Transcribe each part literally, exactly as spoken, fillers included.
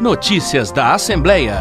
Notícias da Assembleia.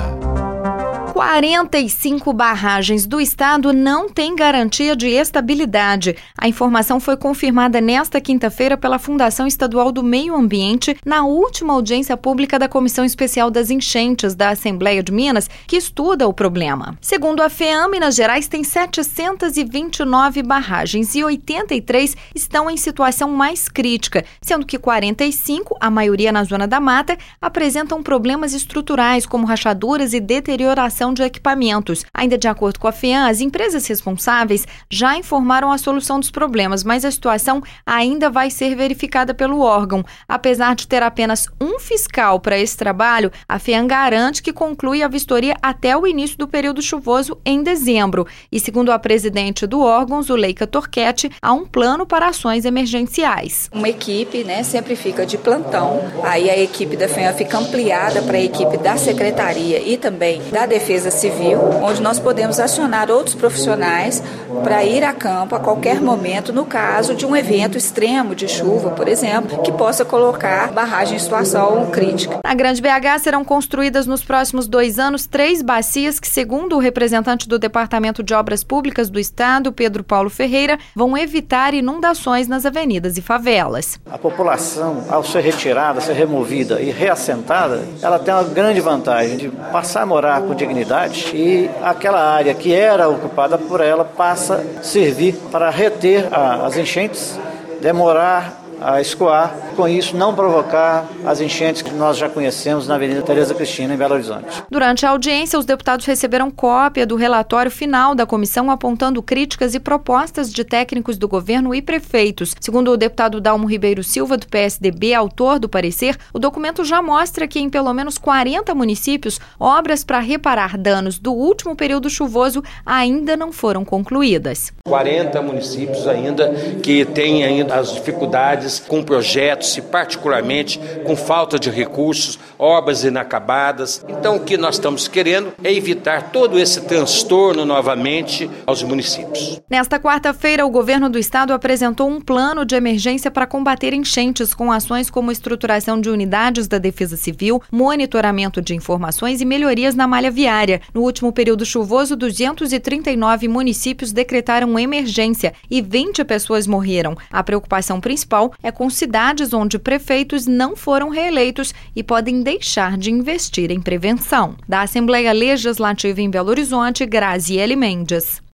quarenta e cinco barragens do estado não têm garantia de estabilidade. A informação foi confirmada nesta quinta-feira pela Fundação Estadual do Meio Ambiente na última audiência pública da Comissão Especial das Enchentes da Assembleia de Minas, que estuda o problema. Segundo a FEAM, Minas Gerais tem setecentas e vinte e nove barragens e oitenta e três estão em situação mais crítica, sendo que quarenta e cinco, a maioria na Zona da Mata, apresentam problemas estruturais como rachaduras e deterioração de equipamentos. Ainda de acordo com a FEAM, as empresas responsáveis já informaram a solução dos problemas, mas a situação ainda vai ser verificada pelo órgão. Apesar de ter apenas um fiscal para esse trabalho, a FEAM garante que conclui a vistoria até o início do período chuvoso em dezembro. E segundo a presidente do órgão, Zuleika Torquete, há um plano para ações emergenciais. Uma equipe, né, sempre fica de plantão, aí a equipe da FEAM fica ampliada para a equipe da Secretaria e também da Defesa Civil, onde nós podemos acionar outros profissionais para ir a campo a qualquer momento, no caso de um evento extremo de chuva, por exemplo, que possa colocar a barragem em situação crítica. Na Grande B H serão construídas nos próximos dois anos três bacias que, segundo o representante do Departamento de Obras Públicas do Estado, Pedro Paulo Ferreira, vão evitar inundações nas avenidas e favelas. A população, ao ser retirada, ser removida e reassentada, ela tem uma grande vantagem de passar a morar com dignidade e aquela área que era ocupada por ela passa a servir para reter a, as enchentes, demorar a escoar, com isso não provocar as enchentes que nós já conhecemos na Avenida Tereza Cristina, em Belo Horizonte. Durante a audiência, os deputados receberam cópia do relatório final da comissão apontando críticas e propostas de técnicos do governo e prefeitos. Segundo o deputado Dalmo Ribeiro Silva, do P S D B, autor do parecer, o documento já mostra que em pelo menos quarenta municípios, obras para reparar danos do último período chuvoso ainda não foram concluídas. quarenta municípios ainda que têm ainda as dificuldades com projetos e particularmente com falta de recursos, obras inacabadas. Então o que nós estamos querendo é evitar todo esse transtorno novamente aos municípios. Nesta quarta-feira, o governo do estado apresentou um plano de emergência para combater enchentes com ações como estruturação de unidades da Defesa Civil, monitoramento de informações e melhorias na malha viária. No último período chuvoso, duzentos e trinta e nove municípios decretaram emergência e vinte pessoas morreram. A preocupação principal é com cidades onde prefeitos não foram reeleitos e podem deixar de investir em prevenção. Da Assembleia Legislativa em Belo Horizonte, Graziele Mendes.